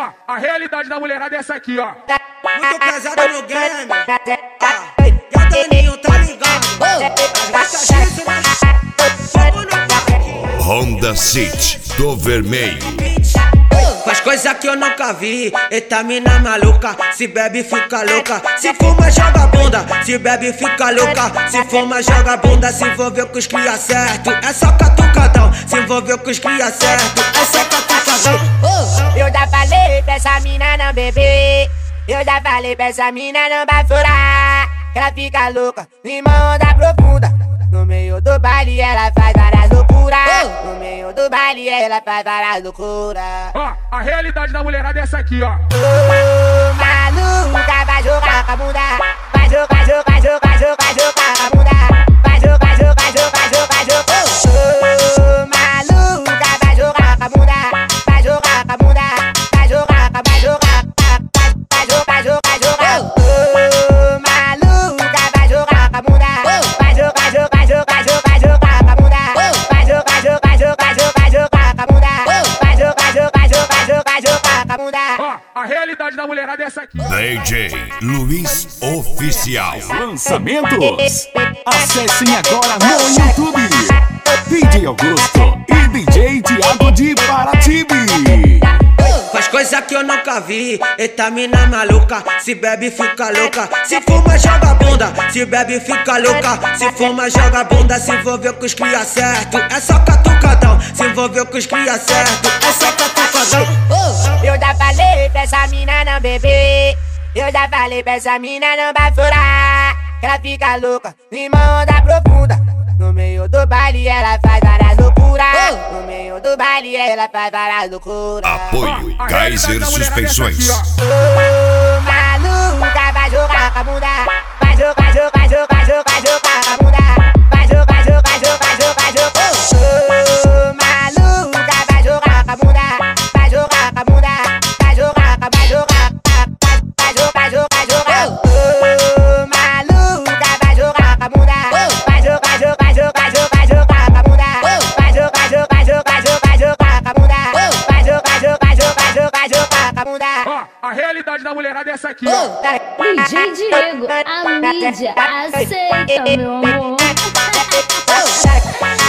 Ó, a realidade da mulherada é essa aqui, ó. Muito pesado no game. E o Daninho tá ligado. As gatas disso, né? Fogo no parque. Honda City do Vermelho. Faz coisa que eu nunca vi. Eita mina maluca, se bebe fica louca. Se fuma joga bunda, se bebe fica louca. Se fuma joga bunda, se envolveu com os cria certo. É só catucadão, se envolveu com os cria certo. É só catucadão. Eu já falei pra essa mina não beber. Eu já falei pra essa mina não bafurar. Que ela fica louca, limão onda profunda. No meio do baile ela faz várias loucuras. No meio do baile ela faz várias loucuras. Ó, a realidade da mulherada é essa aqui, ó. Ô, maluca, vai jogar com a bunda. Vai jogar, jogar, jogar, jogar, jogar com a bunda. Vai jogar, jogar, jogar, jogar, jogar. Ô, maluca, vai jogar com a bunda. Vai jogar com a bunda. Vai jogar, vai jogar. Vai jogar, jogar, jogar. Ô, maluca, vai jogar com a bunda. Vai jogar, jogar, jogar, jogar, jogar com a bunda. Vai jogar, jogar, jogar, jogar, jogar com a bunda. Vai jogar, jogar, jogar, jogar, jogar com a bunda. Ó, a realidade da mulherada é essa aqui. DJ Luiz Oficial. Lançamentos. Acessem agora no YouTube. DJ Augusto e DJ Thiago de Paratibe. Faz coisa que eu nunca vi. Eita mina maluca, se bebe fica louca. Se fuma joga bunda, se bebe fica louca. Se fuma joga bunda, se envolveu com os cria certo. É só catucadão, se envolveu com os cria certo. É só catucadão. Eu já falei pra essa mina não beber. Eu já falei pra essa mina não bafurar. Que ela fica louca, limão onda profunda. No meio do baile ela faz várias loucuras. No meio do baile ela faz várias loucuras. Apoio A realidade Kaiser da mulherada é essa Suspensões. aqui, ó. Ô, maluca, vai jogar com a bunda. Vai jogar, jogar, jogar, jogar, jogar com a bunda. Vai jogar, jogar, jogar, jogar, jogar. Ô, maluca, vai jogar com a bunda. Vai jogar com a bunda. Vai jogar, vai jogar. Vai jogar, jogar, jogar. Ô, maluca, vai jogar com a bunda. Vai jogar, jogar, jogar, jogar, jogar com a bunda. Vai jogar, jogar, jogar, jogar, jogar com a bunda. Vai jogar, jogar, jogar, jogar, jogar com a bunda. Ó, a realidade da mulherada é essa aqui, ó. DJ Diego, a mídia aceita, meu amor.